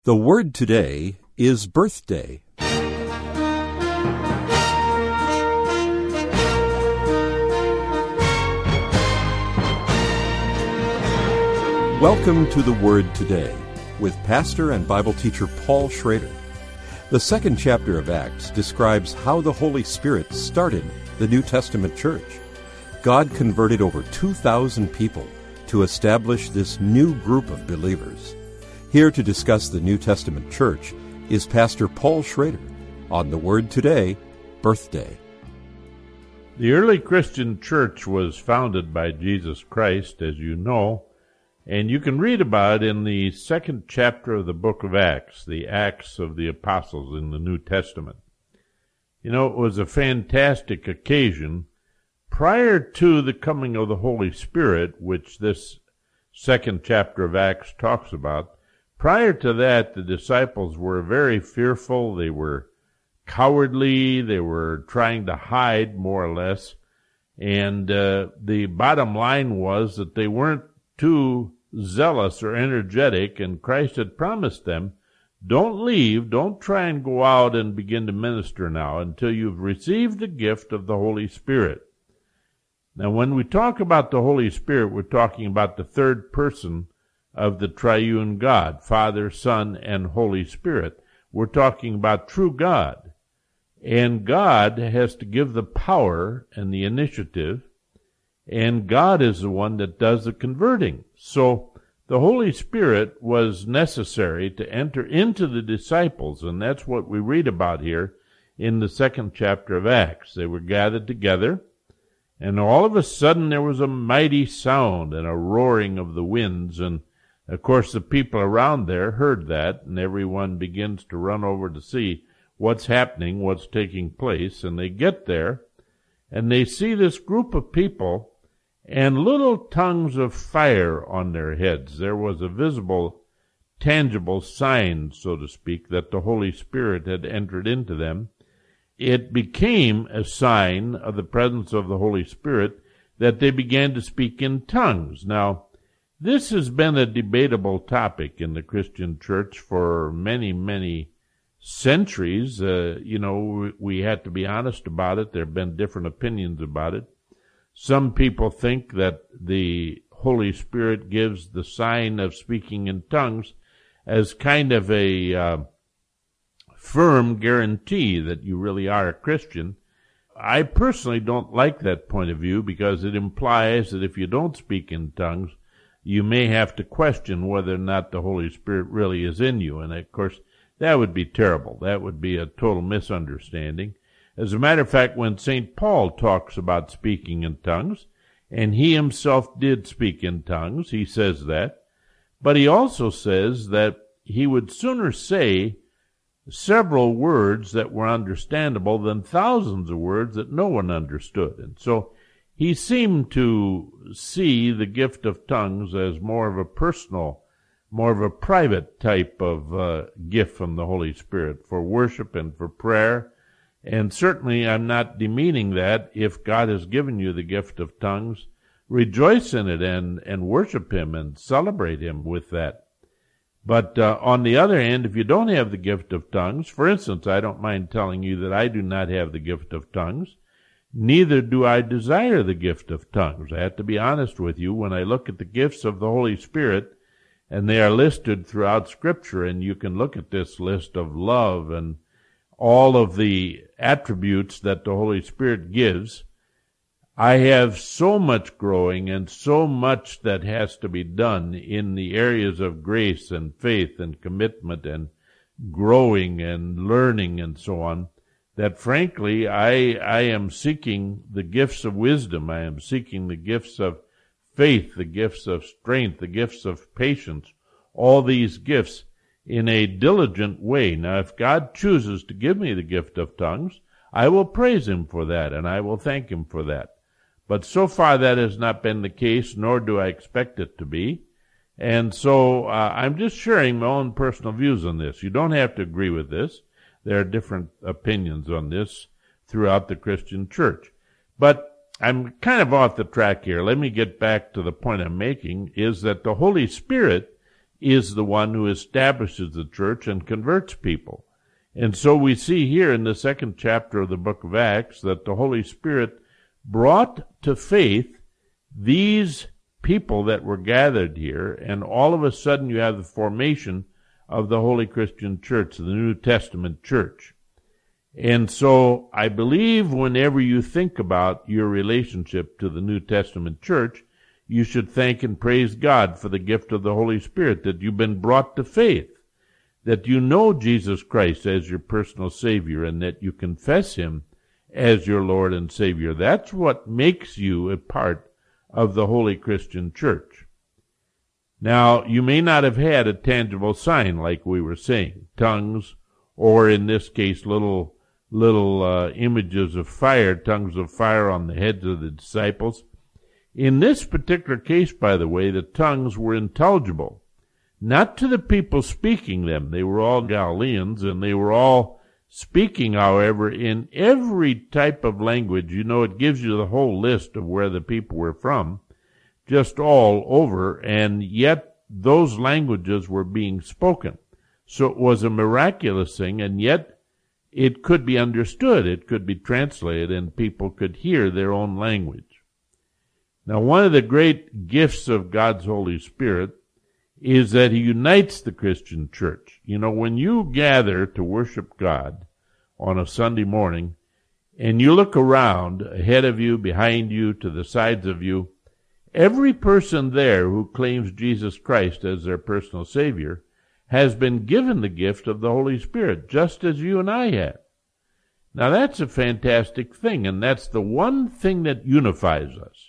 The word today is birthday. Welcome to the Word Today with pastor and Bible teacher Paul Schrader. The second chapter of Acts describes how the Holy Spirit started the New Testament church. God converted over 2,000 people to establish this new group of believers. Here to discuss the New Testament church is Pastor Paul Schrader on the Word Today, Birthday. The early Christian church was founded by Jesus Christ, as you know, and you can read about it in the second chapter of the book of Acts, the Acts of the Apostles in the New Testament. You know, it was a fantastic occasion. Prior to the coming of the Holy Spirit, which this second chapter of Acts talks about, prior to that, the disciples were very fearful. They were cowardly. They were trying to hide, more or less. And the bottom line was that they weren't too zealous or energetic, and Christ had promised them, don't leave, don't try and go out and begin to minister now until you've received the gift of the Holy Spirit. Now, when we talk about the Holy Spirit, we're talking about the third person of the triune God, Father, Son, and Holy Spirit. We're talking about true God. And God has to give the power and the initiative, and God is the one that does the converting. So the Holy Spirit was necessary to enter into the disciples, and that's what we read about here in the second chapter of Acts. They were gathered together, and all of a sudden there was a mighty sound and a roaring of the winds, and of course, the people around there heard that, and everyone begins to run over to see what's happening, what's taking place, and they get there, and they see this group of people and little tongues of fire on their heads. There was a visible, tangible sign, so to speak, that the Holy Spirit had entered into them. It became a sign of the presence of the Holy Spirit that they began to speak in tongues. Now, this has been a debatable topic in the Christian church for many, many centuries. We had to be honest about it. There have been different opinions about it. Some people think that the Holy Spirit gives the sign of speaking in tongues as kind of a firm guarantee that you really are a Christian. I personally don't like that point of view because it implies that if you don't speak in tongues, you may have to question whether or not the Holy Spirit really is in you. And, of course, that would be terrible. That would be a total misunderstanding. As a matter of fact, when St. Paul talks about speaking in tongues, and he himself did speak in tongues, he says that, but he also says that he would sooner say several words that were understandable than thousands of words that no one understood. And so he seemed to see the gift of tongues as more of a personal, more of a private type of gift from the Holy Spirit for worship and for prayer. And certainly I'm not demeaning that. If God has given you the gift of tongues, rejoice in it and worship Him and celebrate Him with that. But on the other hand, if you don't have the gift of tongues, for instance, I don't mind telling you that I do not have the gift of tongues. Neither do I desire the gift of tongues. I have to be honest with you. When I look at the gifts of the Holy Spirit, and they are listed throughout Scripture, and you can look at this list of love and all of the attributes that the Holy Spirit gives, I have so much growing and so much that has to be done in the areas of grace and faith and commitment and growing and learning and so on, that frankly, I am seeking the gifts of wisdom. I am seeking the gifts of faith, the gifts of strength, the gifts of patience, all these gifts in a diligent way. Now, if God chooses to give me the gift of tongues, I will praise Him for that, and I will thank Him for that. But so far that has not been the case, nor do I expect it to be. And so I'm just sharing my own personal views on this. You don't have to agree with this. There are different opinions on this throughout the Christian church. But I'm kind of off the track here. Let me get back to the point I'm making, is that the Holy Spirit is the one who establishes the church and converts people. And so we see here in the second chapter of the book of Acts that the Holy Spirit brought to faith these people that were gathered here, and all of a sudden you have the formation of the Holy Christian Church, the New Testament Church. And so I believe whenever you think about your relationship to the New Testament Church, you should thank and praise God for the gift of the Holy Spirit, that you've been brought to faith, that you know Jesus Christ as your personal Savior, and that you confess Him as your Lord and Savior. That's what makes you a part of the Holy Christian Church. Now, you may not have had a tangible sign like we were saying, tongues, or in this case, little images of fire, tongues of fire on the heads of the disciples. In this particular case, by the way, the tongues were intelligible, not to the people speaking them. They were all Galileans, and they were all speaking, however, in every type of language. You know, it gives you the whole list of where the people were from, just all over, and yet those languages were being spoken. So it was a miraculous thing, and yet it could be understood, it could be translated, and people could hear their own language. Now, one of the great gifts of God's Holy Spirit is that He unites the Christian church. You know, when you gather to worship God on a Sunday morning, and you look around, ahead of you, behind you, to the sides of you, every person there who claims Jesus Christ as their personal Savior has been given the gift of the Holy Spirit, just as you and I have. Now, that's a fantastic thing, and that's the one thing that unifies us.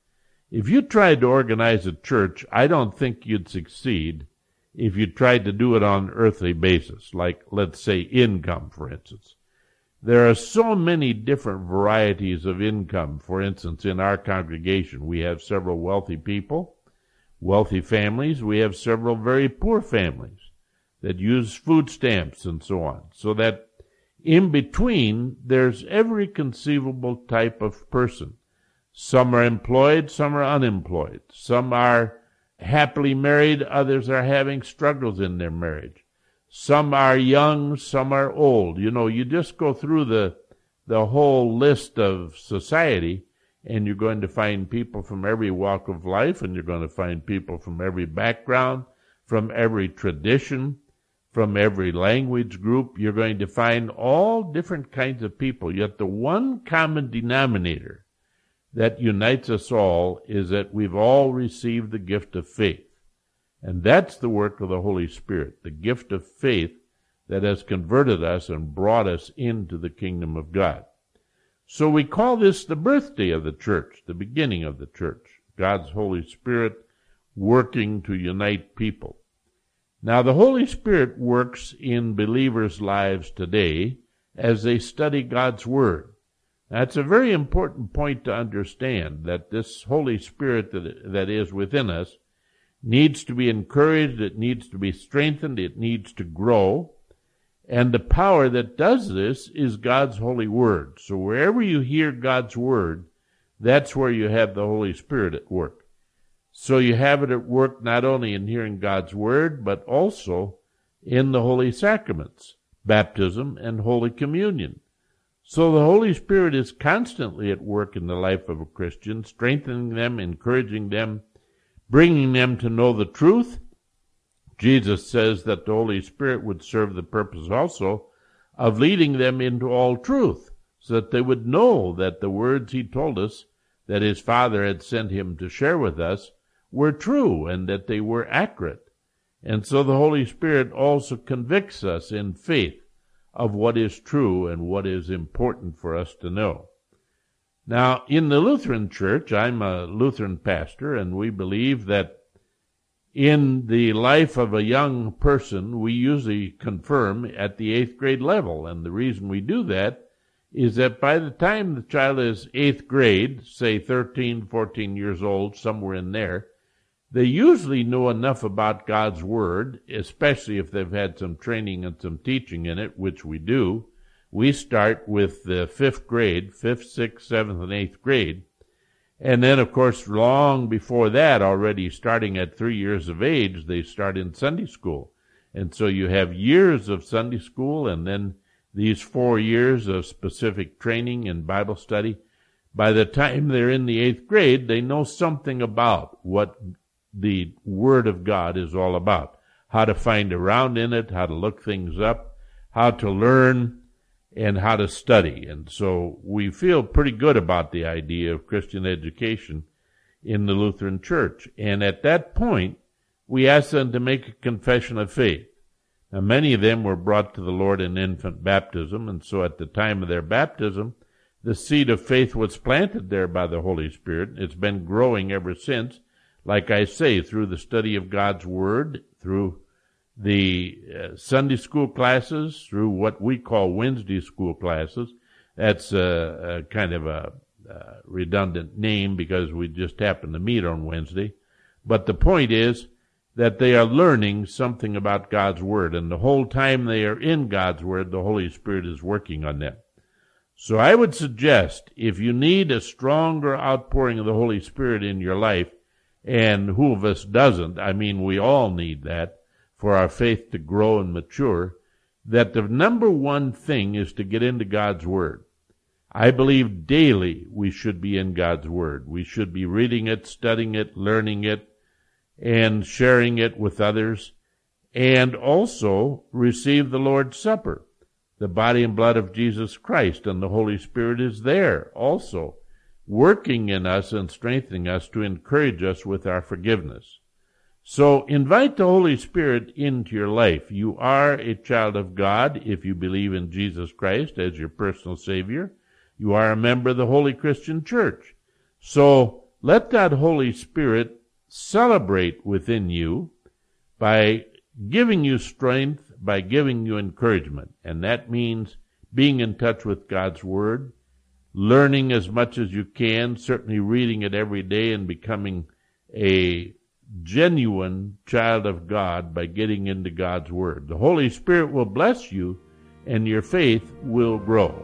If you tried to organize a church, I don't think you'd succeed if you tried to do it on an earthly basis, like, let's say, income, for instance. There are so many different varieties of income. For instance, in our congregation, we have several wealthy people, wealthy families. We have several very poor families that use food stamps and so on. So that in between, there's every conceivable type of person. Some are employed, some are unemployed. Some are happily married, others are having struggles in their marriage. Some are young, some are old. You know, you just go through the whole list of society, and you're going to find people from every walk of life, and you're going to find people from every background, from every tradition, from every language group. You're going to find all different kinds of people, yet the one common denominator that unites us all is that we've all received the gift of faith. And that's the work of the Holy Spirit, the gift of faith that has converted us and brought us into the kingdom of God. So we call this the birthday of the church, the beginning of the church, God's Holy Spirit working to unite people. Now, the Holy Spirit works in believers' lives today as they study God's Word. That's a very important point to understand, that this Holy Spirit that is within us needs to be encouraged, it needs to be strengthened, it needs to grow. And the power that does this is God's holy word. So wherever you hear God's word, that's where you have the Holy Spirit at work. So you have it at work not only in hearing God's word, but also in the holy sacraments, baptism and Holy Communion. So the Holy Spirit is constantly at work in the life of a Christian, strengthening them, encouraging them, bringing them to know the truth. Jesus says that the Holy Spirit would serve the purpose also of leading them into all truth, so that they would know that the words He told us that His Father had sent Him to share with us were true and that they were accurate. And so the Holy Spirit also convicts us in faith of what is true and what is important for us to know. Now, in the Lutheran Church, I'm a Lutheran pastor, and we believe that in the life of a young person, we usually confirm at the 8th grade level. And the reason we do that is that by the time the child is 8th grade, say 13, 14 years old, somewhere in there, they usually know enough about God's Word, especially if they've had some training and some teaching in it, which we do. We start with the 5th grade, 5th, 6th, 7th, and 8th grade. And then, of course, long before that, already starting at 3 years of age, they start in Sunday school. And so you have years of Sunday school and then these 4 years of specific training and Bible study. By the time they're in the 8th grade, they know something about what the Word of God is all about, how to find around in it, how to look things up, how to learn, and how to study. And so we feel pretty good about the idea of Christian education in the Lutheran Church. And at that point, we ask them to make a confession of faith. Now, many of them were brought to the Lord in infant baptism, and so at the time of their baptism, the seed of faith was planted there by the Holy Spirit. It's been growing ever since, like I say, through the study of God's Word, through the Sunday school classes, through what we call Wednesday school classes. That's a kind of a redundant name because we just happen to meet on Wednesday. But the point is that they are learning something about God's Word, and the whole time they are in God's Word, the Holy Spirit is working on them. So I would suggest, if you need a stronger outpouring of the Holy Spirit in your life, and who of us doesn't, I mean, we all need that for our faith to grow and mature, that the number one thing is to get into God's Word. I believe daily we should be in God's Word. We should be reading it, studying it, learning it, and sharing it with others, and also receive the Lord's Supper, the body and blood of Jesus Christ, and the Holy Spirit is there also, working in us and strengthening us to encourage us with our forgiveness. So invite the Holy Spirit into your life. You are a child of God if you believe in Jesus Christ as your personal Savior. You are a member of the Holy Christian Church. So let that Holy Spirit celebrate within you by giving you strength, by giving you encouragement. And that means being in touch with God's Word, learning as much as you can, certainly reading it every day and becoming a genuine child of God by getting into God's Word. The Holy Spirit will bless you and your faith will grow.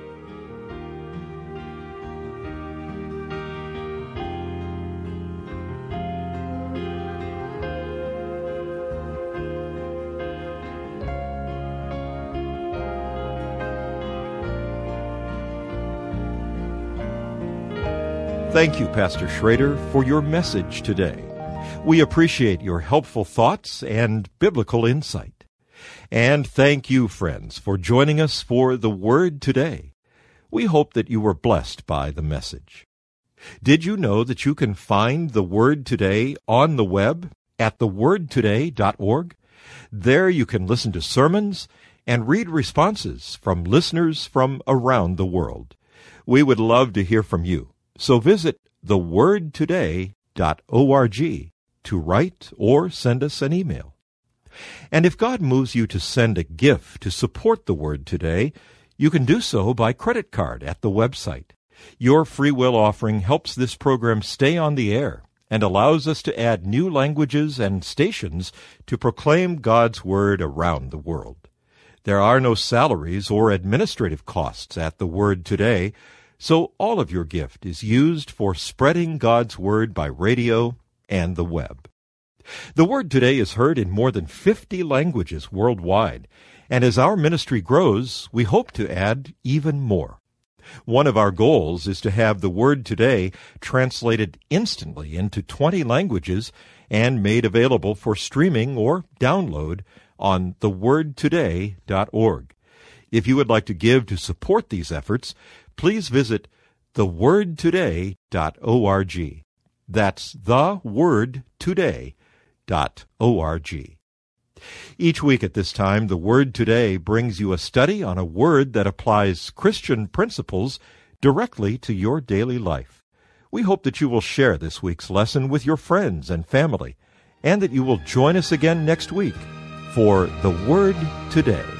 Thank you, Pastor Schrader, for your message today. We appreciate your helpful thoughts and biblical insight. And thank you, friends, for joining us for The Word Today. We hope that you were blessed by the message. Did you know that you can find The Word Today on the web at thewordtoday.org? There you can listen to sermons and read responses from listeners from around the world. We would love to hear from you. So visit thewordtoday.org to write or send us an email. And if God moves you to send a gift to support the Word Today, you can do so by credit card at the website. Your free will offering helps this program stay on the air and allows us to add new languages and stations to proclaim God's Word around the world. There are no salaries or administrative costs at the Word Today, so all of your gift is used for spreading God's Word by radio and the web. The Word Today is heard in more than 50 languages worldwide, and as our ministry grows, we hope to add even more. One of our goals is to have the Word Today translated instantly into 20 languages and made available for streaming or download on thewordtoday.org. If you would like to give to support these efforts, please visit thewordtoday.org. That's thewordtoday.org. Each week at this time, The Word Today brings you a study on a word that applies Christian principles directly to your daily life. We hope that you will share this week's lesson with your friends and family, and that you will join us again next week for The Word Today.